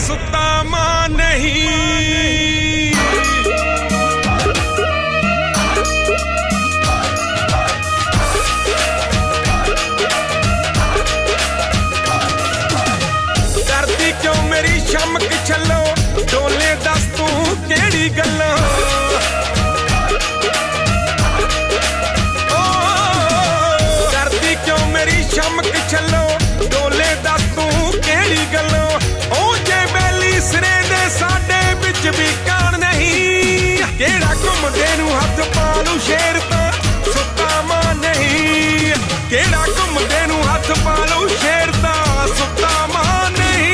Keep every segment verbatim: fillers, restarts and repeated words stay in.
सुता मां नहीं। डरदी क्यों मेरी शमक छलो डोले दस तू केड़ी गल्लां। डरदी क्यों मेरी शमक छलो डोले दस तू केड़ी गल्लां। ओ जे बैली सिरे दे साडे विच भी कान नहीं। केड़ा घुमदे नू हथ पालू शेर तां सुता मां नहीं। केड़ा घुमदे नू हथ पालू शेर तां सुता मां नहीं।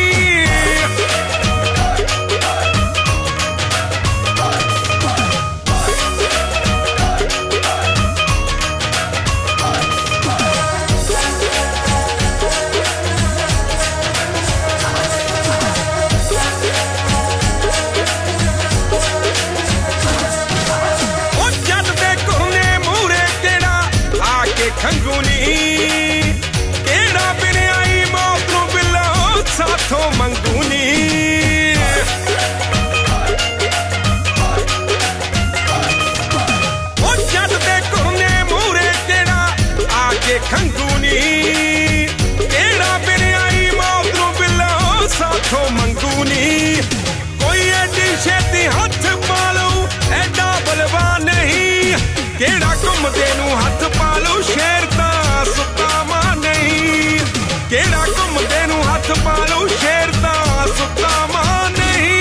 खंगूनी केड़ा बिरयाई मौत नू बिलो साथों मंगूनी। ओ जद दे कोने मूरे केड़ा आके खंगूनी। केड़ा बिरयाई मौत नू बिलो साथों मंगूनी। कोई एडी छेती हथ पालू एडा बलवान नहीं। केड़ा घुमदे नू हथ पालू शेर तां सुता मां नहीं। केड़ा घुमदे नू हथ पालू शेर तां सुता मां नहीं।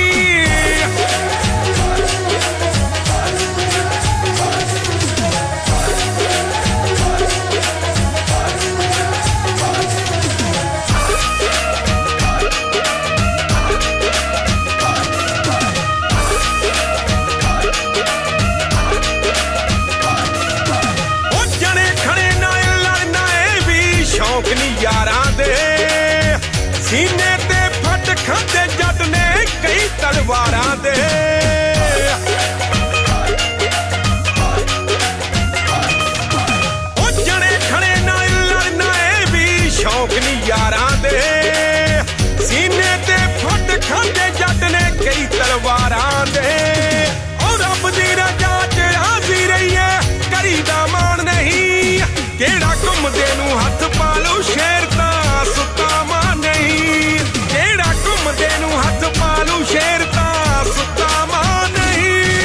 यारां दे सीने ते फट खांदे जट ने कई तलवारां दे। ओ जने खड़े नाल लड़ना ए भी शौक नी यारां दे। सीने ते फट खांदे जट ने कई तलवारां दे। ओ रब दी रजा च राजी रहिए करी दा मान नहीं। केड़ा घुमदे नू हथ पालू शेर तां सुता मां नहीं। केड़ा घुमदे नू हथ पालू शेर तां सुता मां नहीं।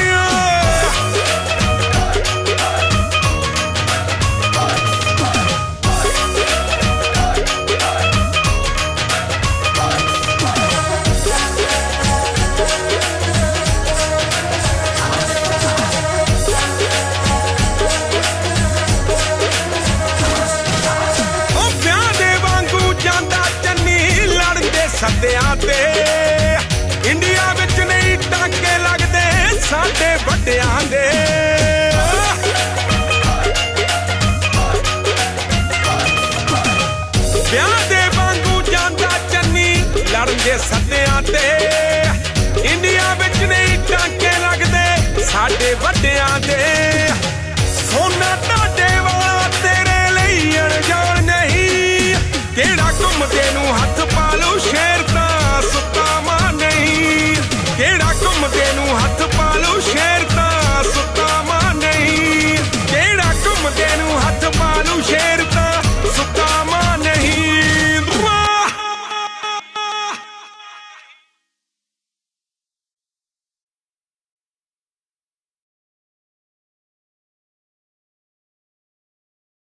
सद्दियां ते इंडिया विच नहीं टाके लगदे साडे वड्डियां दे। ब्याह दे वांगू जांदा चन्नी लड़दे सद्दियां ते इंडिया विच नहीं टाके लगदे साडे वड्डियां दे।